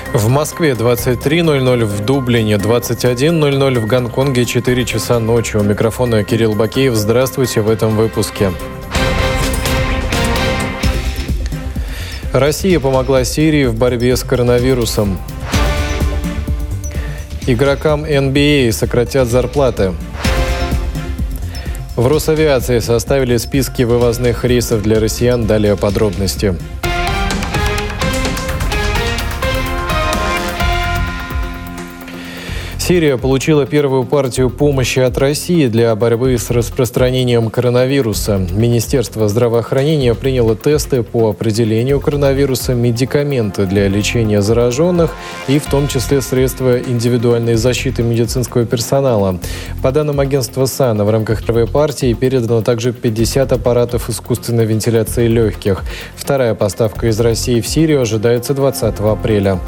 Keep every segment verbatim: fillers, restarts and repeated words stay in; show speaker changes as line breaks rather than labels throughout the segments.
В Москве двадцать три ноль ноль, в Дублине двадцать один ноль ноль, в Гонконге четыре часа ночи. У микрофона Кирилл Бакеев. Здравствуйте в этом выпуске. Россия помогла Сирии в борьбе с коронавирусом. Игрокам эн би эй сократят зарплаты. В Росавиации составили списки вывозных рейсов для россиян. Далее подробности. Сирия получила первую партию помощи от России для борьбы с распространением коронавируса. Министерство здравоохранения приняло тесты по определению коронавируса, медикаменты для лечения зараженных и в том числе средства индивидуальной защиты медицинского персонала. По данным агентства САНА, в рамках первой партии передано также пятьдесят аппаратов искусственной вентиляции легких. Вторая поставка из России в Сирию ожидается двадцатого апреля.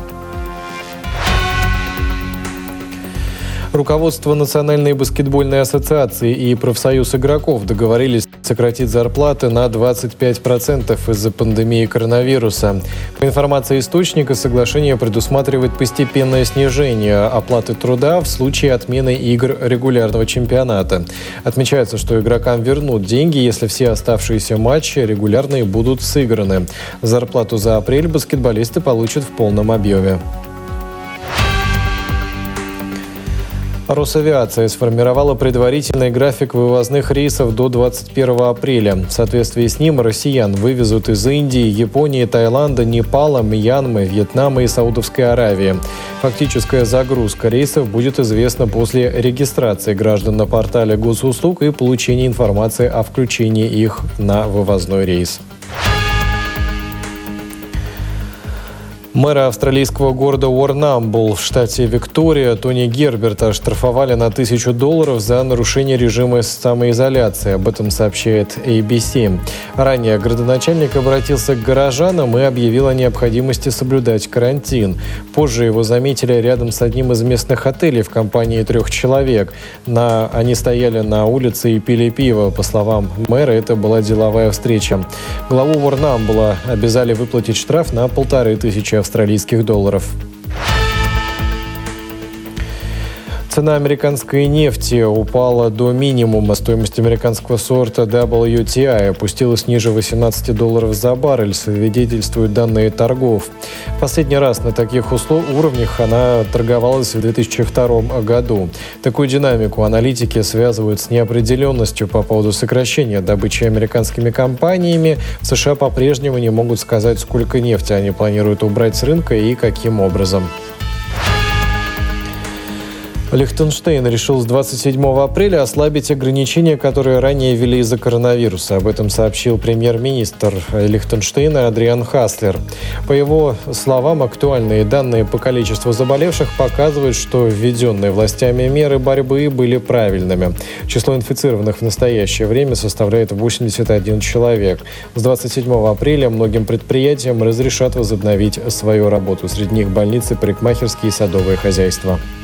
Руководство Национальной баскетбольной ассоциации и профсоюз игроков договорились сократить зарплаты на двадцать пять процентов из-за пандемии коронавируса. По информации источника, соглашение предусматривает постепенное снижение оплаты труда в случае отмены игр регулярного чемпионата. Отмечается, что игрокам вернут деньги, если все оставшиеся матчи регулярные будут сыграны. Зарплату за апрель баскетболисты получат в полном объеме. Росавиация сформировала предварительный график вывозных рейсов до двадцать первого апреля. В соответствии с ним россиян вывезут из Индии, Японии, Таиланда, Непала, Мьянмы, Вьетнама и Саудовской Аравии. Фактическая загрузка рейсов будет известна после регистрации граждан на портале госуслуг и получения информации о включении их на вывозной рейс. Мэра австралийского города Уоррнамбул в штате Виктория Тони Герберта оштрафовали на тысячу долларов за нарушение режима самоизоляции. Об этом сообщает эй би си. Ранее градоначальник обратился к горожанам и объявил о необходимости соблюдать карантин. Позже его заметили рядом с одним из местных отелей в компании трех человек. На... Они стояли на улице и пили пиво. По словам мэра, это была деловая встреча. Главу Уоррнамбула обязали выплатить штраф на полторы тысячи австралийских долларов. Цена американской нефти упала до минимума. Стоимость американского сорта дабл ю ти ай опустилась ниже восемнадцати долларов за баррель, свидетельствуют данные торгов. Последний раз на таких услов... уровнях она торговалась в две тысячи втором году. Такую динамику аналитики связывают с неопределенностью по поводу сокращения добычи американскими компаниями. В США по-прежнему не могут сказать, сколько нефти они планируют убрать с рынка и каким образом. Лихтенштейн решил с двадцать седьмого апреля ослабить ограничения, которые ранее ввели из-за коронавируса. Об этом сообщил премьер-министр Лихтенштейна Адриан Хаслер. По его словам, актуальные данные по количеству заболевших показывают, что введенные властями меры борьбы были правильными. Число инфицированных в настоящее время составляет восемьдесят один человек. С двадцать седьмого апреля многим предприятиям разрешат возобновить свою работу. Среди них больницы, парикмахерские и садовые хозяйства.